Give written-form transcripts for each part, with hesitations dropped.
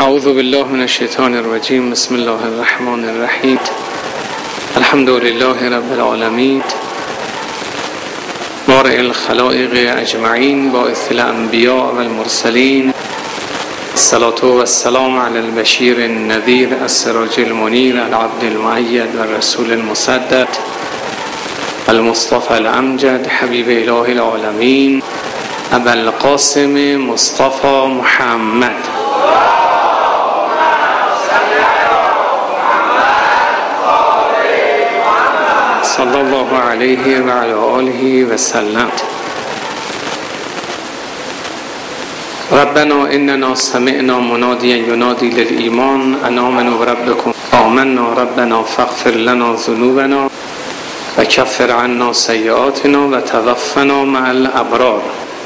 اعوذ بالله من الشیطان الرجیم. بسم الله الرحمن الرحیم. الحمد لله رب العالمین، بارئ الخلائق اجمعین، باعث الانبیاء والمرسلین. الصلاة والسلام علی البشیر النذیر السراج المنیر العبد المؤید والرسول المصدق المصطفى الامجد حبیب اله العالمین ابا القاسم مصطفى محمد صلی الله علیه و علی آله و سلم. ربنا اننا سمعنا منادیا ینادی للایمان ان آمنوا بربکم آمنا ربنا فاغفر لنا ذنوبنا و کفر عنا سیئاتنا و توفنا مع الابرار.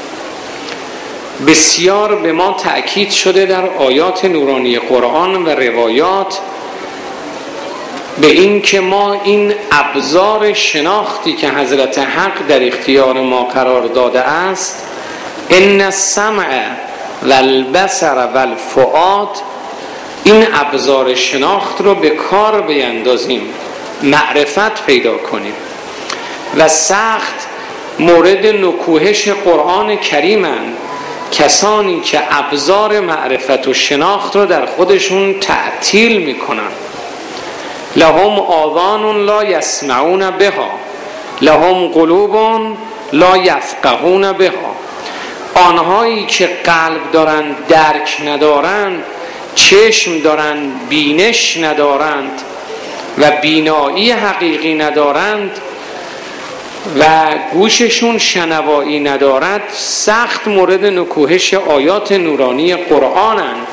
بسیار به ما تأکید شده در آیات نورانی قرآن و روایات به این که ما این ابزار شناختی که حضرت حق در اختیار ما قرار داده است، ان السمع و البصر و الفؤاد، این ابزار شناخت رو به کار بیندازیم، معرفت پیدا کنیم. و سخت مورد نکوهش قرآن کریمند کسانی که ابزار معرفت و شناخت رو در خودشون تعطیل میکنن. لهم آذان لا یسمعون بها لهم قلوب لا یفقهون بها. آنهایی که قلب دارند درک ندارند، چشم دارند بینش ندارند و بینایی حقیقی ندارند و گوششون شنوایی ندارد، سخت مورد نکوهش آیات نورانی قرآنند.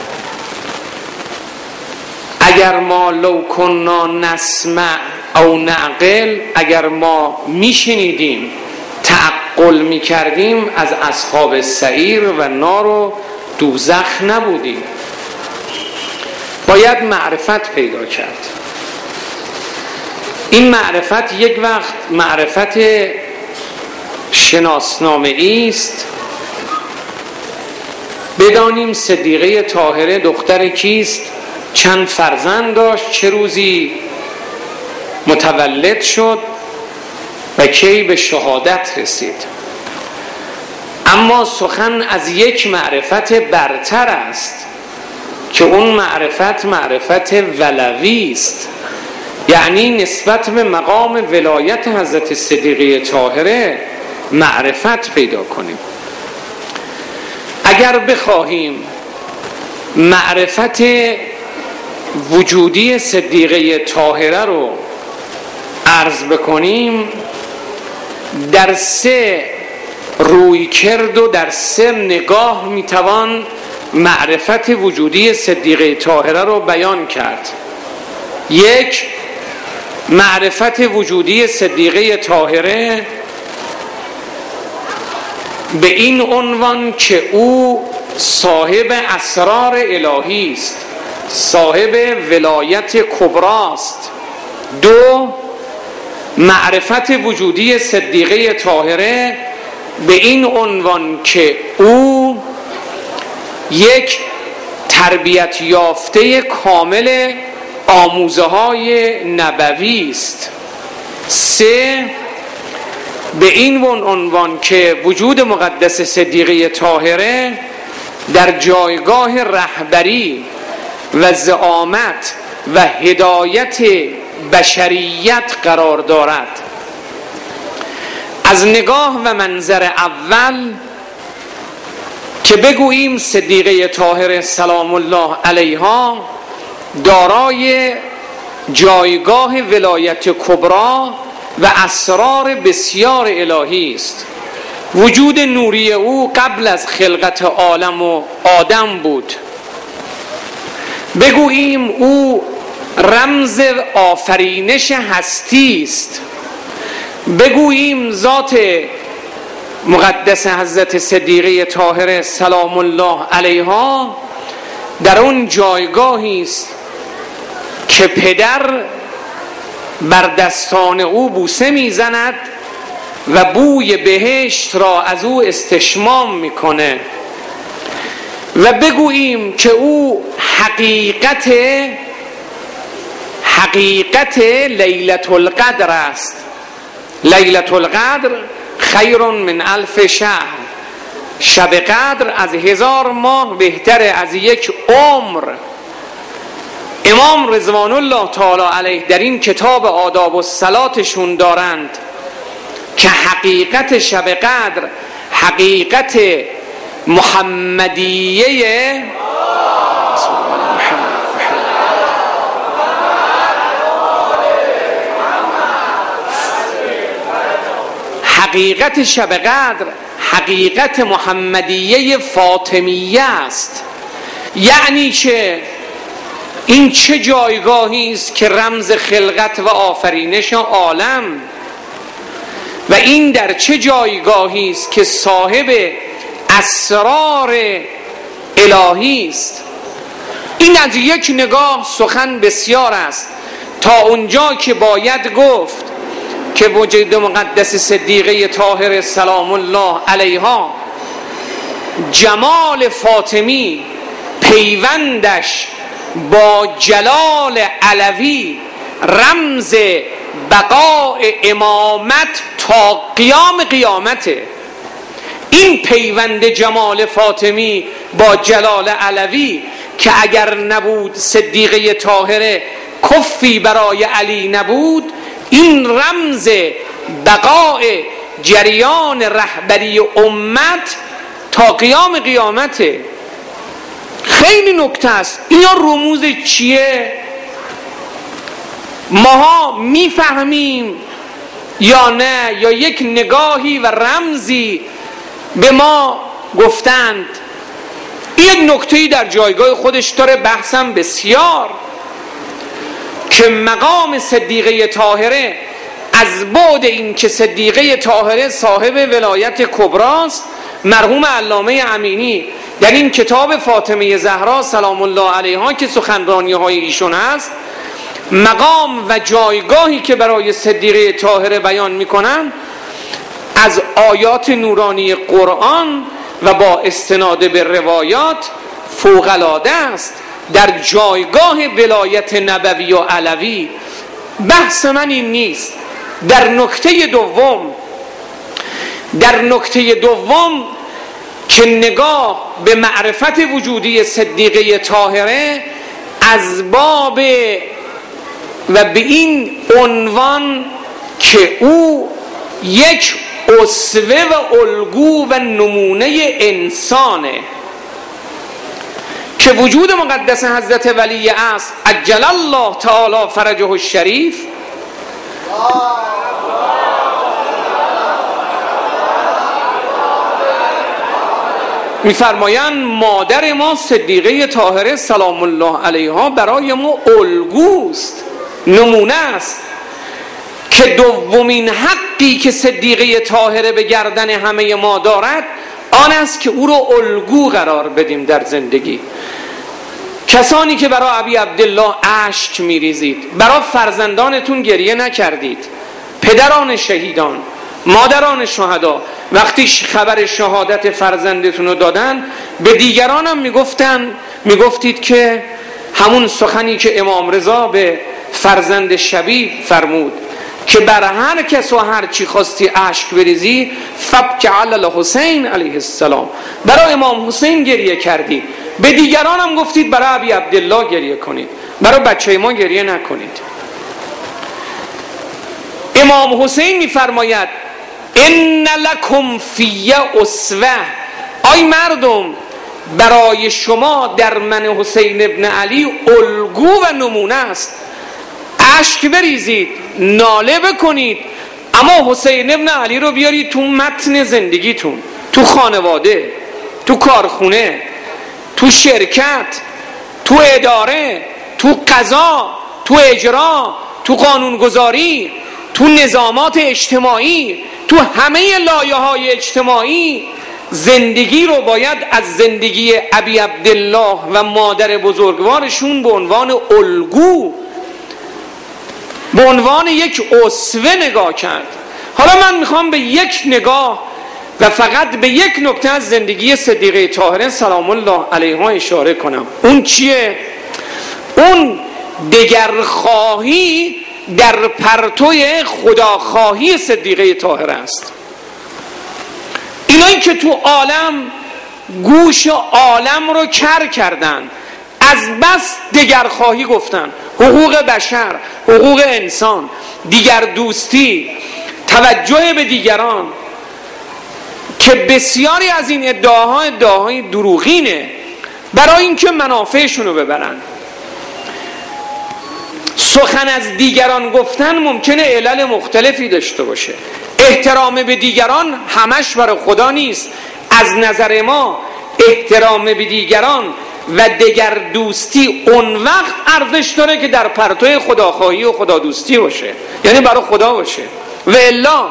اگر ما لو کنا نسمع او نعقل، اگر ما میشنیدیم تعقل میکردیم، از اصحاب سعیر و نار و دوزخ نبودیم. باید معرفت پیدا کرد. این معرفت یک وقت معرفت شناسنامه‌ای است. بدانیم صدیقه طاهره دختر کیست، چند فرزند داشت، چه روزی متولد شد و کی به شهادت رسید. اما سخن از یک معرفت برتر است که اون معرفت ولوی است، یعنی نسبت به مقام ولایت حضرت صدیقه طاهره معرفت پیدا کنیم. اگر بخواهیم معرفت وجودی صدیقه طاهره رو عرض بکنیم، در سه روی کرد و در سه نگاه میتوان معرفت وجودی صدیقه طاهره رو بیان کرد. یک، معرفت وجودی صدیقه طاهره به این عنوان که او صاحب اسرار الهی است، صاحب ولایت کبراست. دو، معرفت وجودی صدیقه طاهره به این عنوان که او یک تربیت یافته کامل آموزه های نبوی است. سه، به این عنوان که وجود مقدس صدیقه طاهره در جایگاه رهبری و زعامت و هدایت بشریت قرار دارد. از نگاه و منظر اول که بگوییم صدیقه طاهره سلام الله علیها دارای جایگاه ولایت کبرا و اسرار بسیار الهی است. وجود نوری او قبل از خلقت عالم و آدم بود. بگوییم او رمز آفرینش هستی است. بگوییم ذات مقدس حضرت صدیقه طاهره سلام الله علیها در اون جایگاهی است که پدر بر دستان او بوسه میزند و بوی بهشت را از او استشمام میکنه و بگوییم که او حقیقت لیلة القدر است. لیلة القدر خیر من 1000 شهر. شب قدر از 1000 ماه بهتره، از یک عمر. امام رضوان الله تعالی علیه در این کتاب آداب الصلاتشون دارند که حقیقت شب قدر حقیقت محمدیه حقیقت شب قدر حقیقت محمدیه فاطمیه است. یعنی چه؟ این چه جایگاهی است که رمز خلقت و آفرینش عالم، و این در چه جایگاهی است که صاحب اسرار الهی است. این از یک نگاه سخن بسیار است، تا اونجا که باید گفت که وجود مقدس صدیقه طاهره سلام الله علیها، جمال فاطمی پیوندش با جلال علوی رمز بقاء امامت تا قیام قیامته. این پیوند جمال فاطمی با جلال علوی که اگر نبود صدیقه طاهره کفی برای علی نبود، این رمز بقاء جریان رهبری امت تا قیام قیامته. خیلی نکته است. اینا رموز چیه؟ ماها میفهمیم یا نه، یا یک نگاهی و رمزی به ما گفتند. یک نکته‌ای در جایگاه خودش داره، بحثم بسیار، که مقام صدیقه طاهره از بعد این که صدیقه طاهره صاحب ولایت کبراست، مرحوم علامه امینی در این کتاب فاطمه زهرا سلام الله علیها که سخنرانی های ایشون هست، مقام و جایگاهی که برای صدیقه طاهره بیان میکنن از آیات نورانی قرآن و با استناد به روایات فوق‌العاده است. در جایگاه ولایت نبوی و علوی بحث من این نیست. در نکته دوم که نگاه به معرفت وجودی صدیقه طاهره از باب و به این عنوان که او یک اسوه و الگو و نمونه انسانه، که وجود مقدس حضرت ولی است عجل الله تعالی فرجه الشریف می‌فرمایند مادر ما صدیقه طاهره سلام الله علیها برای ما الگوست، نمونه است، که دومین حقی که صدیقه طاهره به گردن همه ما دارد آن است که او رو الگو قرار بدیم در زندگی. کسانی که برای ابی عبدالله اشک میریزید، برای فرزندانتون گریه نکردید، پدران شهیدان، مادران شهدا وقتی خبر شهادت فرزندتون رو دادن به دیگران هم میگفتید که همون سخنی که امام رضا به فرزند شبیب فرمود که بر هر کس و هر چی خواستی اشک بریزی فبک علی الحسین علیه السلام، برای امام حسین گریه کردی. به دیگران هم گفتید برای ابی عبدالله گریه کنید، برای بچه ما گریه نکنید. امام حسین میفرماید ان لکم فی اسوه، آی مردم برای شما در من حسین ابن علی الگو و نمونه است. اشک بریزید، ناله بکنید، اما حسین ابن علی رو بیارید تو متن زندگیتون، تو خانواده، تو کارخونه، تو شرکت، تو اداره، تو قضا، تو اجرا، تو قانونگذاری، تو نظامات اجتماعی، تو همه لایه‌های اجتماعی. زندگی رو باید از زندگی ابی عبدالله و مادر بزرگوارشون به عنوان الگو، به عنوان یک اسوه نگاه کرد. حالا من میخوام به یک نگاه و فقط به یک نکته از زندگی صدیقه طاهره سلام الله علیها اشاره کنم. اون چیه؟ اون دگرخواهی در پرتوی خداخواهی صدیقه طاهره است. اینایی که تو عالم گوش عالم رو کر کردن، از بس دگرخواهی گفتن، حقوق بشر، حقوق انسان، دیگر دوستی، توجه به دیگران، که بسیاری از این ادعاهای دروغینه برای اینکه منافعشون رو ببرن. سخن از دیگران گفتن ممکنه علل مختلفی داشته باشه. احترام به دیگران همش برای خدا نیست. از نظر ما احترام به دیگران و دگر دوستی اون وقت ارزش داره که در پرتوی خداخواهی و خدا دوستی باشه، یعنی برای خدا باشه. و الا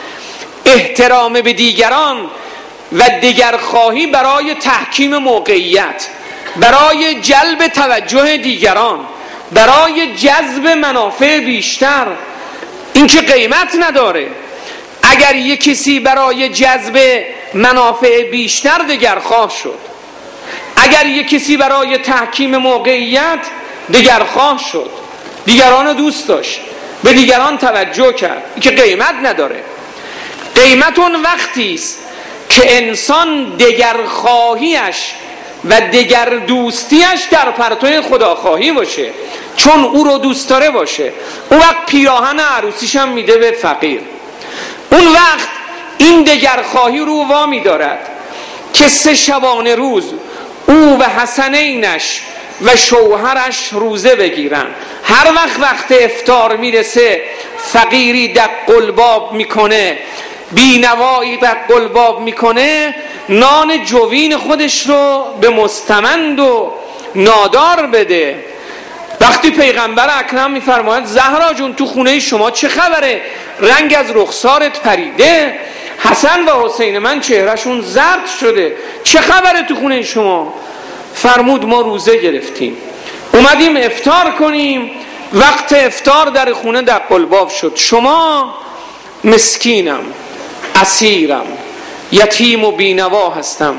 احترام به دیگران و دگرخواهی برای تحکیم موقعیت، برای جلب توجه دیگران، برای جذب منافع بیشتر، این که قیمت نداره. اگر یک کسی برای جذب منافع بیشتر دگرخواه شد، اگر یک کسی برای تحکیم موقعیت دگرخواه شد، دیگران رو دوست داشت، به دیگران توجه کرد، این که قیمت نداره. قیمت اون وقتی است که انسان دگرخواهیش و دگر دوستیش در پرتوی خداخواهی باشه، چون او رو دوست داره باشه. اون وقت پیراهن عروسیش هم میده به فقیر. اون وقت این دگرخواهی رو وامی دارد که 3 شبانه روز او و حسنینش و شوهرش روزه بگیرن. هر وقت افطار میرسه فقیری دق الباب میکنه، بینوایی دق الباب میکنه، نان جوین خودش رو به مستمند و نادار بده. وقتی پیغمبر اکرم میفرماید زهرا جون تو خونه شما چه خبره؟ رنگ از رخسارت پریده، حسن و حسین من چهرهشون زرد شده، چه خبره تو خونه شما؟ فرمود ما روزه گرفتیم، اومدیم افطار کنیم، وقت افطار در خونه دق الباب شد. شما مسکینم، اسیرم، یتیم و بینوا هستم،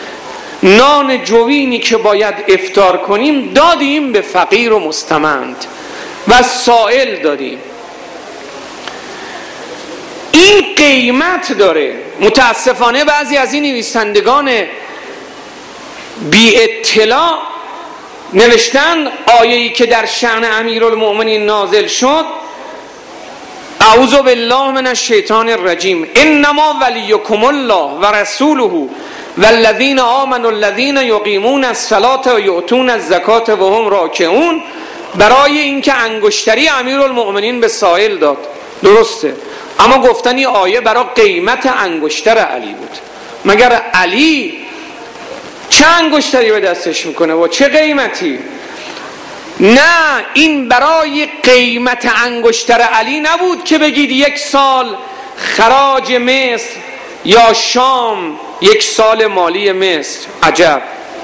نان جوینی که باید افطار کنیم دادیم به فقیر و مستمند و سائل دادیم. این قیمت داره. متاسفانه بعضی از این نویسندگان بی اطلاع نوشتن آیه‌ای که در شأن امیرالمؤمنین نازل شد، اعوذ بالله من الشیطان الرجیم، انما ولیکم الله و رسوله والذین آمنوا الذین یقیمون الصلاة و یؤتون الزکاة و هم راکعون، برای اینکه انگشتری امیرالمؤمنین به سائل داد. درسته، اما گفتن این آیه برای قیمت انگشتر علی بود. مگر علی چه انگشتری به دستش میکنه و چه قیمتی؟ نه، این برای قیمت انگشتر علی نبود که بگید 1 سال خراج مصر یا شام 1 سال مالی مصر، عجب.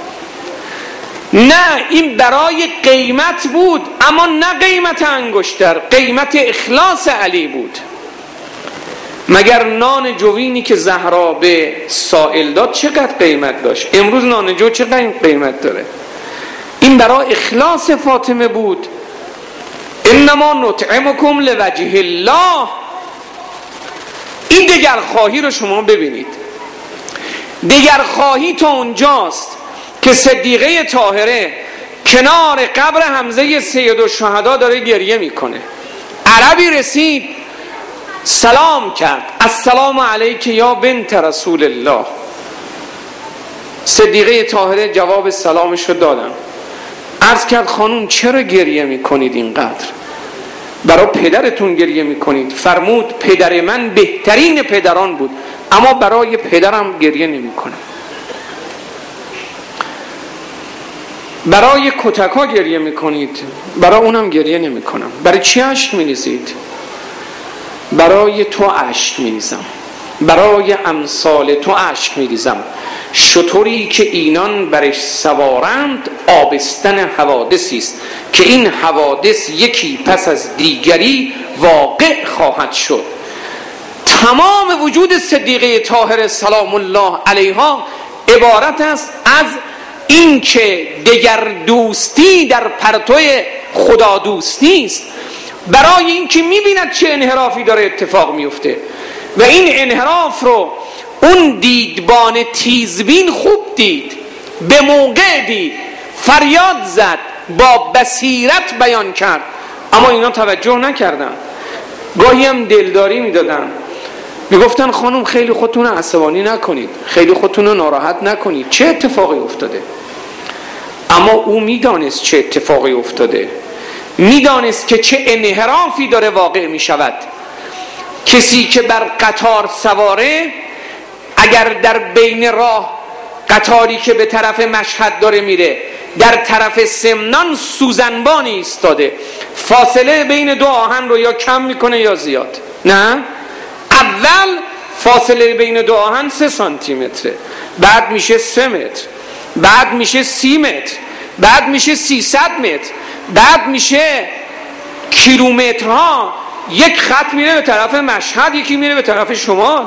نه، این برای قیمت بود، اما نه قیمت انگشتر، قیمت اخلاص علی بود. مگر نان جوینی که زهرا به سائل داد چقدر قیمت داشت؟ امروز نان جو چقدر قیمت داره؟ این برای اخلاص فاطمه بود. انما نطعمکم لوجه الله. این دگرخواهی رو شما ببینید. دگرخواهی تا اونجاست که صدیقه طاهره کنار قبر حمزه سیدالشهدا داره گریه میکنه. عربی رسید سلام کرد، السلام علیک یا بنت رسول الله. صدیقه طاهره جواب سلامش رو دادن. عرض کرد خانوم چرا گریه میکنید اینقدر؟ برای پدرتون گریه میکنید؟ فرمود پدر من بهترین پدران بود، اما برای پدرم گریه نمیکنم. برای کتکا گریه میکنید، برای اونم گریه نمیکنم. برای چی اشک میریزید؟ برای تو اشک میریزم، برای امثال تو اشک میریزم. شطوری که اینان برش سوارند آبستن حوادثی است که این حوادث یکی پس از دیگری واقع خواهد شد. تمام وجود صدیقه طاهره سلام الله علیها عبارت است از این که دگر دوستی در پرتو خدا دوستی است، برای این که میبیند چه انحرافی داره اتفاق میفته و این انحراف رو اون دیدبان تیزبین خوب دید، به موقع دید، فریاد زد، با بصیرت بیان کرد، اما اینا توجه نکردن. گاهی هم دلداری میدادن، میگفتن خانم خیلی خودتون رو عصبانی نکنید، خیلی خودتون رو ناراحت نکنید، چه اتفاقی افتاده؟ اما او میدانست چه اتفاقی افتاده، میدانست که چه انحرافی داره واقع میشود. کسی که بر قطار سواره، اگر در بین راه قطاری که به طرف مشهد داره میره، در طرف سمنان سوزنبانی ایستاده، فاصله بین دو آهن رو یا کم میکنه یا زیاد؟ نه، اول فاصله بین دو آهن 3 سانتیمتره، بعد میشه 3 متر، بعد میشه 30 متر، بعد میشه 300 متر، بعد میشه کیلومترها. یک خط میره به طرف مشهد، یکی میره به طرف شمال.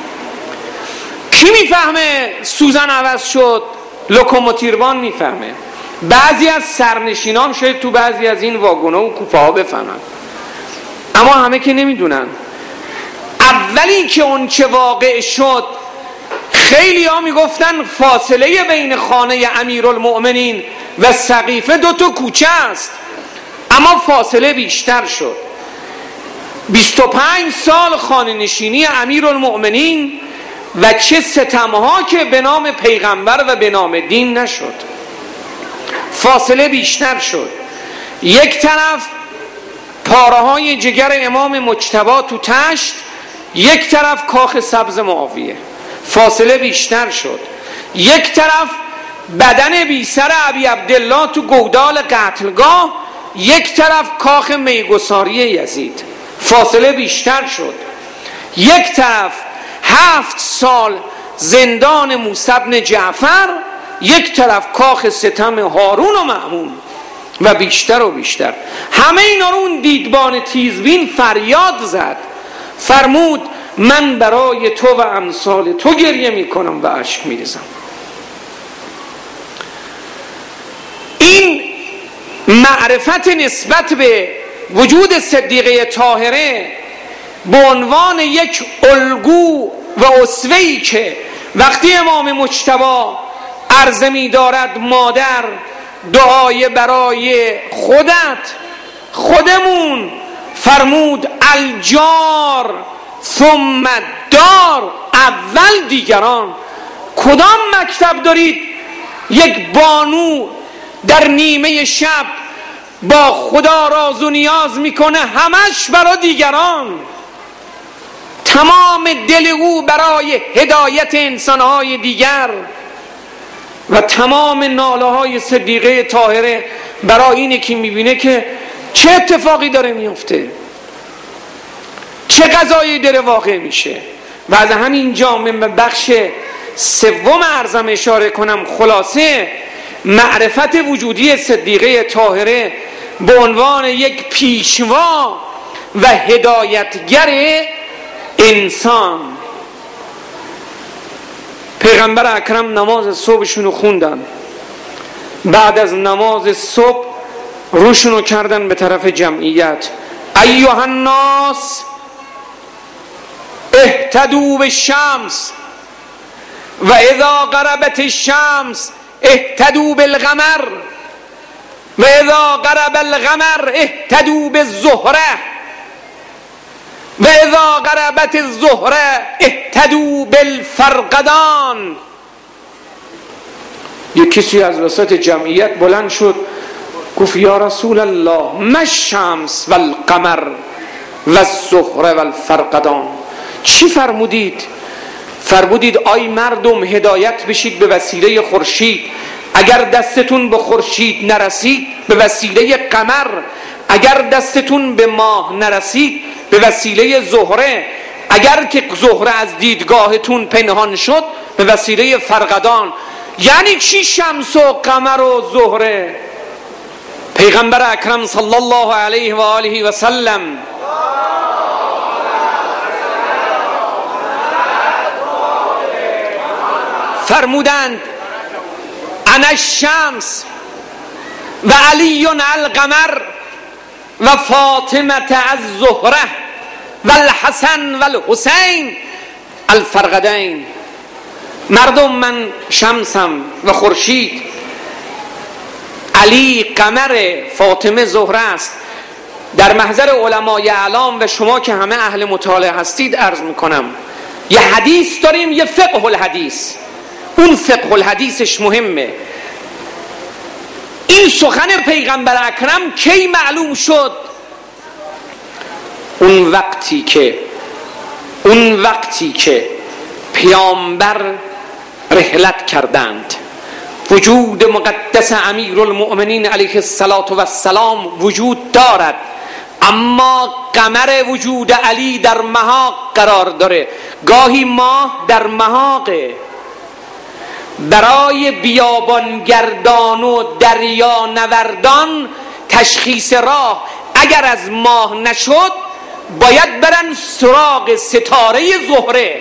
کی میفهمه سوزن عوض شد؟ لوکوموتیروان میفهمه. بعضی از سرنشینان شاید تو بعضی از این واگونا و کوپه ها بفهمن، اما همه که نمیدونن. اولی که اون چه واقع شد، خیلی ها میگفتن فاصله بین خانه امیرالمؤمنین و سقیفه 2 تا کوچه است، اما فاصله بیشتر شد. 25 سال خانه نشینی امیرالمؤمنین و چه ستمها که به نام پیغمبر و به نام دین نشد. فاصله بیشتر شد. یک طرف پاره های جگر امام مجتبی تو تشت، یک طرف کاخ سبز معاویه. فاصله بیشتر شد. یک طرف بدن بی سر ابی عبدالله تو گودال قتلگاه، یک طرف کاخ میگساری یزید. فاصله بیشتر شد. یک طرف 7 سال زندان موسی بن جعفر، یک طرف کاخ ستم هارون و مأمون، و بیشتر و بیشتر. همه اینا رو اون دیدبان تیزبین فریاد زد، فرمود من برای تو و امثال تو گریه میکنم و اشک میریزم. این معرفت نسبت به وجود صدیقه طاهره به عنوان یک الگو و اسوه‌ای که وقتی امام مجتبی عرضه می دارد مادر دعای برای خودمون، فرمود الجار ثم دار، اول دیگران. کدام مکتب دارید یک بانو در نیمه شب با خدا راز و نیاز میکنه؟ همش برای دیگران، تمام دل او برای هدایت انسانهای دیگر و تمام ناله های صدیقه طاهره برای اینه که میبینه که چه اتفاقی داره میفته، چه قضایی داره واقع میشه. و از همین جامعه بخش سوم عرضم اشاره کنم. خلاصه معرفت وجودی صدیقه طاهره به عنوان یک پیشوا و هدایتگر انسان. پیغمبر اکرم نماز صبحشونو خوندن، بعد از نماز صبح روشونو کردن به طرف جمعیت. ایها الناس اهتدوا بالشمس و اذا غربت الشمس اهتدوا بالقمر و اذا غرب القمر اهتدوا بالزهره و اذا غربت الزهره اهتدوا بالفرقدان. یک کسی از وسط جمعیت بلند شد گفت یا رسول الله ما الشمس والقمر والزهره والفرقدان. چی فرمودید؟ فرمودید آی مردم هدایت بشید به وسیله خورشید، اگر دستتون به خورشید نرسید به وسیله قمر، اگر دستتون به ماه نرسید به وسیله زهره، اگر که زهره از دیدگاهتون پنهان شد به وسیله فرقدان. یعنی چی شمس و قمر و زهره؟ پیغمبر اکرم صلی الله علیه و آله و سلم فرمودند انا الشمس و علی القمر و فاطمه الزهره و الحسن و الحسین الفرقدین. مردم، من شمسم و خورشید، علی قمر، فاطمه زهره است. در محضر علمای اعلام و شما که همه اهل مطالعه هستید عرض میکنم، یه حدیث داریم، یه فقه الحدیث. اون فقه الحدیثش مهمه. این سخن پیغمبر اکرم کی معلوم شد؟ اون وقتی که پیامبر رحلت کردند. وجود مقدس امیرالمؤمنین علیه السلام وجود دارد، اما قمر وجود علی در محاق قرار داره. گاهی ماه در محاقه. برای بیابانگردان و دریا نوردان تشخیص راه اگر از ماه نشد باید برن سراغ ستاره زهره.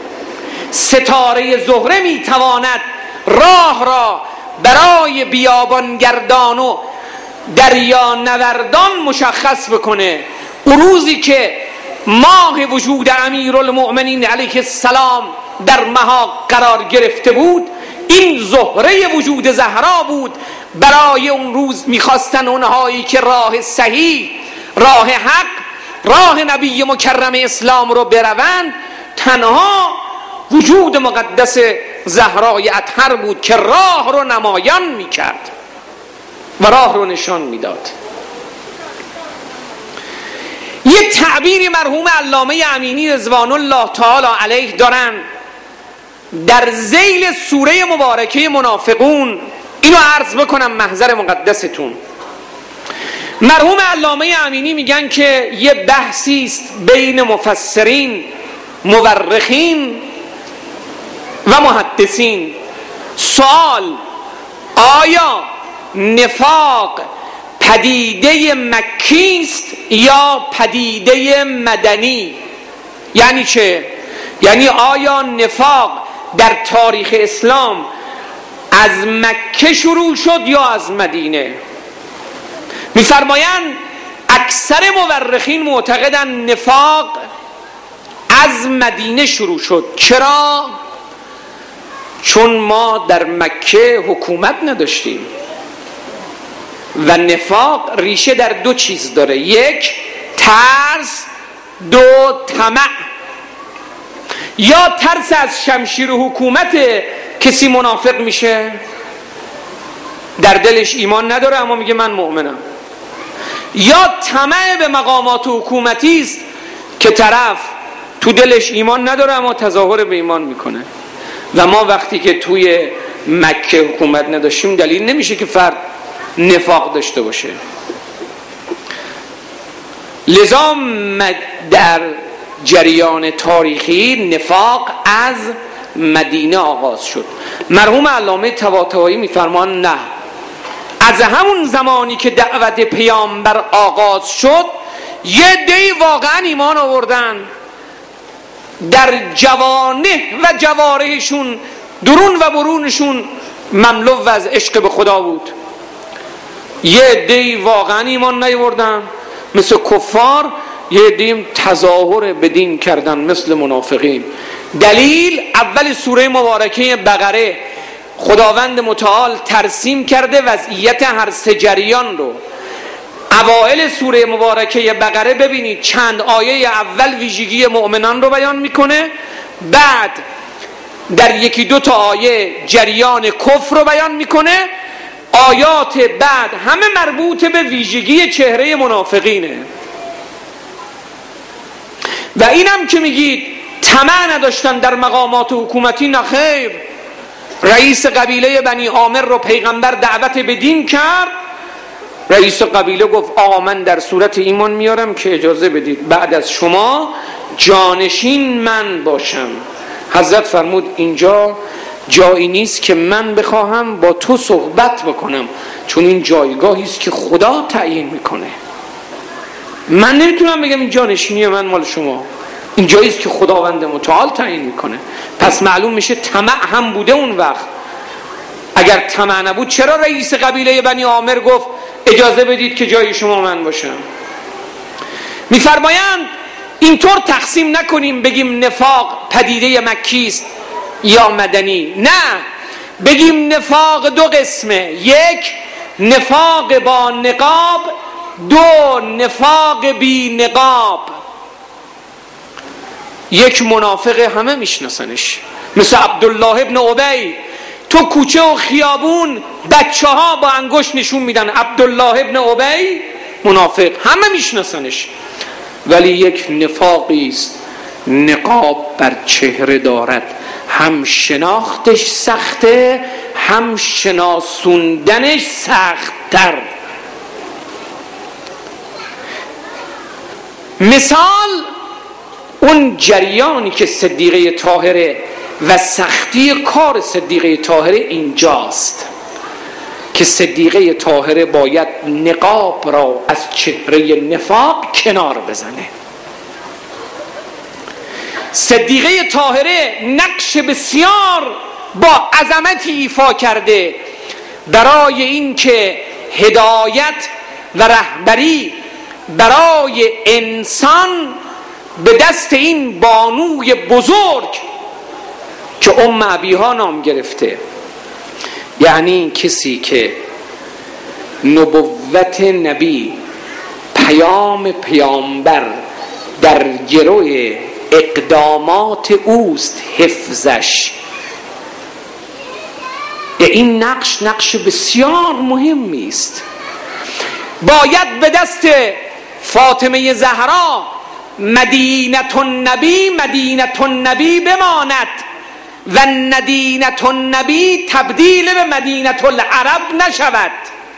ستاره زهره میتواند راه را برای بیابانگردان و دریا نوردان مشخص بکنه. اون روزی که ماه وجود امیرالمؤمنین علیه السلام در محاق قرار گرفته بود، این زهره وجود زهرا بود. برای اون روز میخواستن اونهایی که راه صحیح، راه حق، راه نبی مکرم اسلام رو بروند، تنها وجود مقدس زهرای اطهر بود که راه رو نمایان میکرد و راه رو نشان میداد. یه تعبیری مرحوم علامه امینی رضوان الله تعالی علیه دارن در ذیل سوره مبارکه منافقون. اینو عرض بکنم محضر مقدستون. مرحوم علامه امینی میگن که یه بحثی است بین مفسرین، مورخین و محدثین. سوال: آیا نفاق پدیده مکی است یا پدیده مدنی؟ یعنی چه؟ یعنی آیا نفاق در تاریخ اسلام از مکه شروع شد یا از مدینه؟ میفرمایند اکثر مورخین معتقدن نفاق از مدینه شروع شد. چرا؟ چون ما در مکه حکومت نداشتیم و نفاق ریشه در دو چیز داره: یک ترس، دو طمع. یا ترس از شمشیر حکومت کسی منافق میشه، در دلش ایمان نداره اما میگه من مؤمنم. یا طمع به مقامات حکومتی است که طرف تو دلش ایمان نداره اما تظاهر به ایمان میکنه. و ما وقتی که توی مکه حکومت نداشتیم دلیل نمیشه که فرد نفاق داشته باشه. لذا در جریان تاریخی نفاق از مدینه آغاز شد. مرحوم علامه طباطبایی میفرمان نه، از همون زمانی که دعوت پیامبر آغاز شد یه عده‌ای واقعا ایمان آوردن، در جوانه و جوارحشون، درون و برونشون مملو از عشق به خدا بود. یه عده‌ای واقعا ایمان نیاوردن مثل کفار، یه عده‌ای تظاهر به دین کردن مثل منافقین. دلیل: اول سوره مبارکه بقره خداوند متعال ترسیم کرده وضعیت هر سه جریان رو. اوائل سوره مبارکه بقره ببینید چند آیه اول ویژگی مؤمنان رو بیان میکنه، بعد در یکی دو تا آیه جریان کفر رو بیان میکنه، آیات بعد همه مربوط به ویژگی چهره منافقینه. و اینم که میگید طمع نداشتن در مقامات حکومتی، نخیر. رئیس قبیله بنی عامر رو پیغمبر دعوت به دین کرد، رئیس قبیله گفت آقا من در صورت ایمان میارم که اجازه بدید بعد از شما جانشین من باشم. حضرت فرمود اینجا جایی نیست که من بخواهم با تو صحبت بکنم، چون این جایگاهی است که خدا تعیین میکنه. من نمیتونم بگم این جانشینی من مال شما، این جایی است که خداوند متعال تعیین میکنه. پس معلوم میشه طمع هم بوده اون وقت. اگر طمع نبود چرا رئیس قبیله بنی عامر گفت اجازه بدید که جای شما من باشم؟ میفرمایند اینطور تقسیم نکنیم بگیم نفاق پدیده مکی است یا مدنی، نه، بگیم نفاق دو قسمه: یک نفاق با نقاب، دو نفاق بی نقاب. یک منافق همه میشناسنش، مثل عبدالله ابن ابی، تو کوچه و خیابون بچه ها با انگشت نشون میدن عبدالله ابن ابی منافق، همه میشناسنش. ولی یک نفاقی است نقاب بر چهره دارد، هم شناختش سخته هم شناسوندنش سخت‌تر. مثال اون جریانی که صدیقه طاهره و سختی کار صدیقه طاهره اینجاست که صدیقه طاهره باید نقاب را از چهره نفاق کنار بزنه. صدیقه طاهره نقش بسیار با عظمتی ایفا کرده برای اینکه هدایت و رهبری برای انسان به دست این بانوی بزرگ که ام ابیها نام گرفته، یعنی کسی که نبوت نبی، پیام پیامبر در گروه اقدامات اوست، حفظش. این نقش بسیار مهمی است. باید به دست فاطمه زهرا مدینه النبی بماند و مدینه النبی تبدیل به مدینه العرب نشود.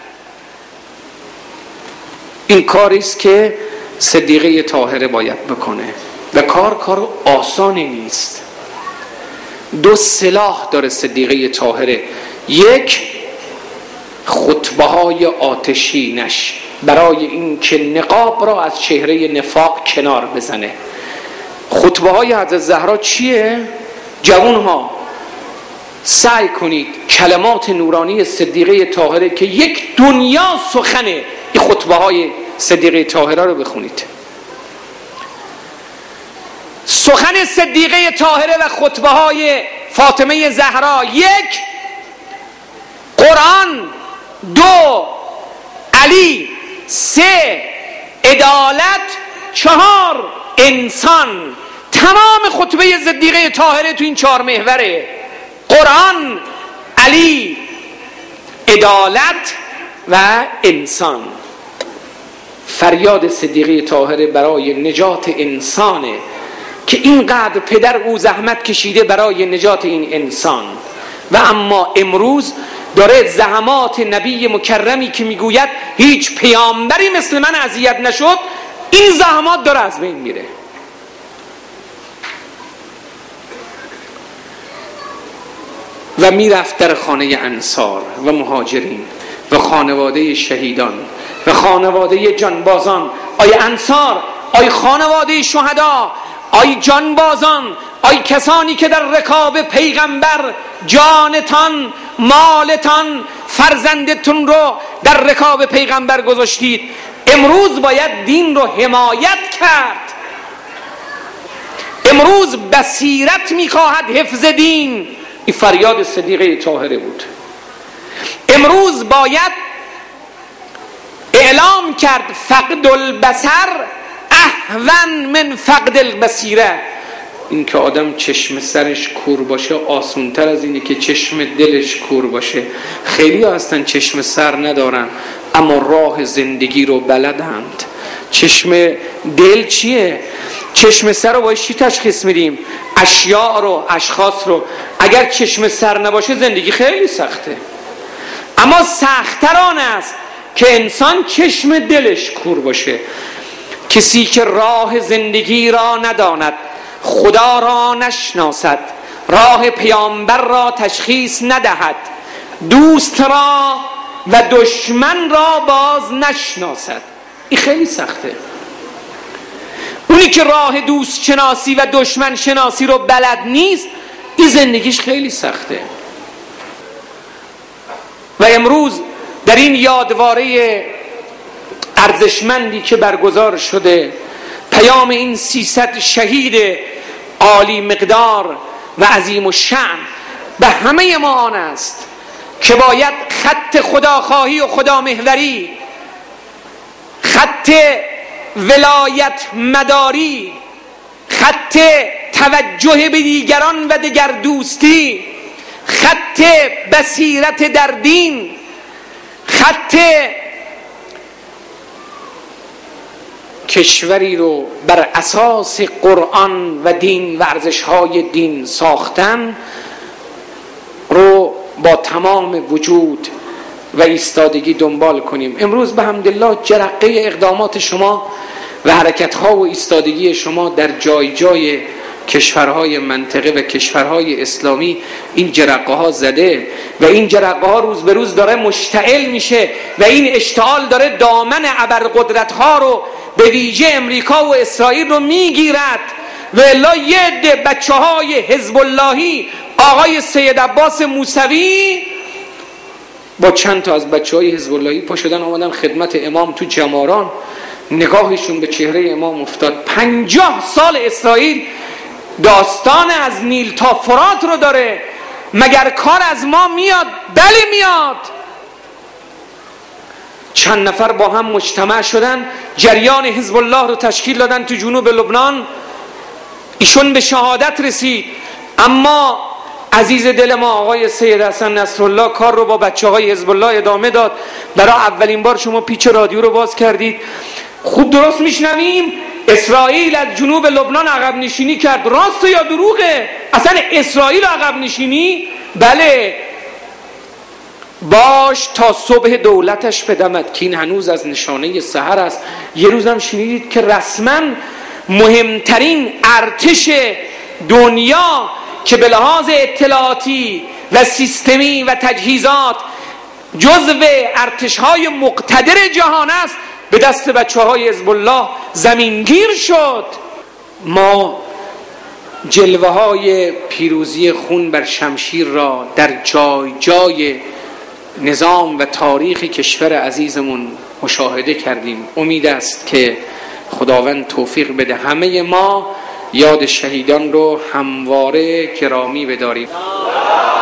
این کاری است که صدیقه طاهره باید بکنه و کار آسانی نیست. دو سلاح داره صدیقه طاهره: یک خطبه های آتشینش برای این که نقاب را از چهره نفاق کنار بزنه. خطبه های حضرت زهرا چیه؟ جوان ها سعی کنید کلمات نورانی صدیقه طاهره که یک دنیا سخنه، این خطبه های صدیقه طاهره رو بخونید. سخن صدیقه طاهره و خطبه های فاطمه زهرا: یک قرآن، دو علی، سه عدالت، چهار انسان. تمام خطبه صدیقه طاهره تو این چهار محوره: قرآن، علی، عدالت و انسان. فریاد صدیقه طاهره برای نجات انسانه که اینقدر پدر او زحمت کشیده برای نجات این انسان، و اما امروز داره زحمات نبی مکرمی که میگوید هیچ پیامبری مثل من اذیت نشد، این زحمات داره از بین میره. و میرفت در خانه انصار و مهاجرین و خانواده شهیدان و خانواده جانبازان. آی انصار، آی خانواده شهدا، آی جانبازان، آی کسانی که در رکاب پیغمبر جانتان، مالتان، فرزندتون رو در رکاب پیغمبر گذاشتید، امروز باید دین رو حمایت کرد. امروز بصیرت میخواهد حفظ دین. این فریاد صدیقه طاهره بود. امروز باید اعلام کرد فقد البصر اهون من فقد البصیره. این که آدم چشم سرش کور باشه آسان‌تر از اینه که چشم دلش کور باشه. خیلی هستن چشم سر ندارن اما راه زندگی رو بلدند. چشم دل چیه؟ چشم سر رو باید چی تشخیص میدیم؟ اشیاء رو، اشخاص رو. اگر چشم سر نباشه زندگی خیلی سخته، اما سخت‌تر آن است که انسان چشم دلش کور باشه. کسی که راه زندگی را نداند، خدا را نشناسد، راه پیامبر را تشخیص ندهد، دوست را و دشمن را باز نشناسد، این خیلی سخته. اونی که راه دوست شناسی و دشمن شناسی رو بلد نیست، این زندگیش خیلی سخته. و امروز در این یادواره ارزشمندی که برگزار شده پیام این 300 شهید عالی مقدار و عظیم الشأن به همه ما آن است که باید خط خداخواهی و خدامحوری، خط ولایت مداری، خط توجه به دیگران و دگر دوستی، خط بصیرت در دین، خط کشوری رو بر اساس قرآن و دین و ارزش‌های دین ساختن رو با تمام وجود و ایستادگی دنبال کنیم. امروز به حمدالله جرقه اقدامات شما و حرکت‌ها و ایستادگی شما در جای جای کشورهای منطقه و کشورهای اسلامی این جرقه ها زده و این جرقه ها روز به روز داره مشتعل میشه و این اشتعال داره دامن ابرقدرت ها رو به ویژه امریکا و اسرائیل رو میگیرد و الا یه عده بچه های حزب اللهی، آقای سید عباس موسوی با چند تا از بچه های حزب اللهی پا شدن آمدن خدمت امام تو جماران، نگاهشون به چهره امام افتاد. 50 سال اسرائیل داستان از نیل تا فرات رو داره، مگر کار از ما میاد؟ بله میاد. چند نفر با هم مجتمع شدن، جریان حزب الله رو تشکیل دادن تو جنوب لبنان، ایشون به شهادت رسید. اما عزیز دل ما آقای سید حسن نصرالله کار رو با بچه های حزب الله ادامه داد. برای اولین بار شما پیچ رادیو رو باز کردید، خوب درست میشنویم اسرائیل از جنوب لبنان عقب نشینی کرد. راست یا دروغه؟ اصلا اسرائیل عقب نشینی؟ بله. باش تا صبح دولتش بدمد که این هنوز از نشانه سحر است. یه روزم شنیدید که رسما مهمترین ارتش دنیا که به لحاظ اطلاعاتی و سیستمی و تجهیزات جزو ارتش‌های مقتدر جهان است به دست بچه‌های حزب الله زمینگیر شد. ما جلوه‌های پیروزی خون بر شمشیر را در جای جای نظام و تاریخ کشور عزیزمون مشاهده کردیم. امید است که خداوند توفیق بده همه ما یاد شهیدان رو همواره گرامی بداریم.